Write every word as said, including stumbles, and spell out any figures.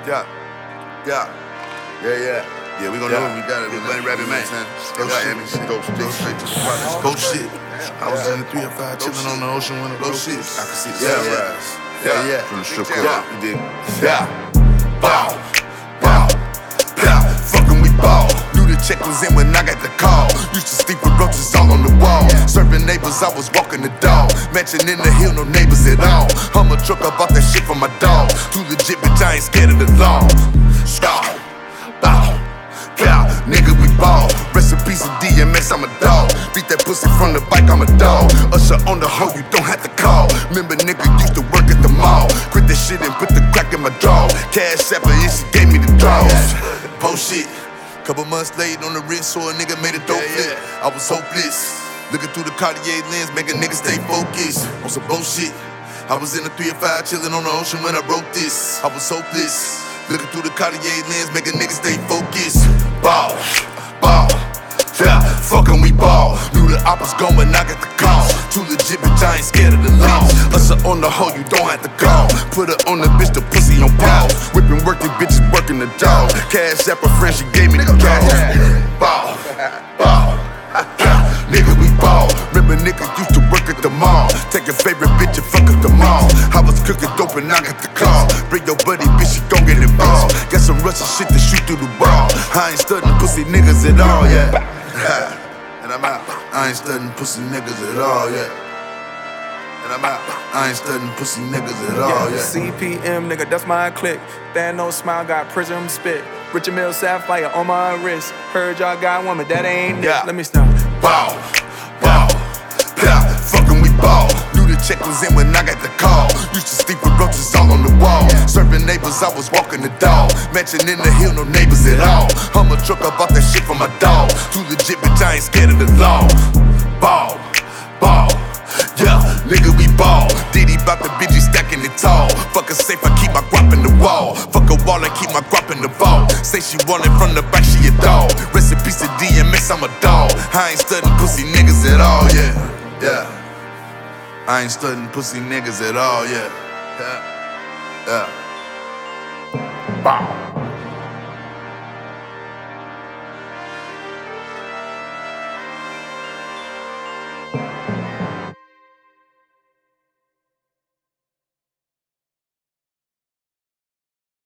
Yeah, yeah, yeah, yeah. Yeah, we gon' Yeah. know what we got it. We Bunny Rabbit, man. Go shit, shit. go straight, straight to the project. Go shit. I was in the three or five chillin' on the ocean when the Go boat shit. I could see the Yeah, sunrise. Yeah, yeah. From the strip Yeah. club. You dig? Yeah. Bow, bow, bow. Fucking we ball. Knew the check was in when I got the call. Used to sleep with roaches all on the wall. Serving neighbors, I was walking the dog. Matching in the hill, no neighbors at all. Hummer truck, I bought that shit for my dog. Too legit, bitch, I ain't scared of the law. Bow, bow, bow. Nigga, we ball. Rest in peace of D M X, I'm a dog. Beat that pussy from the bike, I'm a dog. Usher on the hoe, you don't have to call. Remember, nigga used to work at the mall. Quit that shit and put the crack in my jaw. Cash apple, and she gave me the draws. Post shit. Couple months late on the wrist, so a nigga made a dope flip. I was hopeless. Looking through the Cartier lens, make a nigga stay focused on some bullshit. I was in the three or five chillin' on the ocean when I wrote this. I was hopeless. Looking through the Cartier lens, make a nigga stay focused. Ball, ball, yeah, fuckin' we ball. Knew the op was going, I got the call. Too legit, bitch, I ain't scared of the law. Usher on the hoe, you don't have to call. Put her on the bitch, the pussy on pause. Whippin' working bitches, working the dog. Cash app a friend, she gave me the draw. Ball, ball, nigga, we ball. Remember niggas used to work at the mall. Take your favorite bitch and fuck at the mall. I was cooking dope and I got the call. Bring your buddy, bitch, she gon' get involved. Got some Russian shit to shoot through the wall. I ain't studying pussy niggas at all, yeah. And I'm out. I ain't studying pussy niggas at all, yeah. And I'm out. I ain't studying pussy niggas at all, yeah. C P M, nigga, that's my click. Thanos smile, got prism spit. Richard Mill sapphire on my wrist. Heard y'all got one, but that ain't Yeah. it. Let me stop. Ball, ball, yeah, fucking we ball. Knew the check was in when I got the call. Used to sleep with roaches all on the wall. Serving neighbors, I was walking the dog. Matching in the hill, no neighbors at all. Hummer truck, I bought that shit for my dog. Too legit, bitch, I ain't scared of the law. Ball, ball, yeah, nigga, we ball. Diddy bout the bitch, stacking it tall. Fuck a safe, I keep my guap in the wall. Fuck a wall, I keep my guap in the vault. Say she want it from the back, she a dog. Rest in peace of D M X, I'm a dog. I ain't studying pussy niggas at all, yeah, yeah. I ain't studying pussy niggas at all, yeah, yeah, yeah. Bow.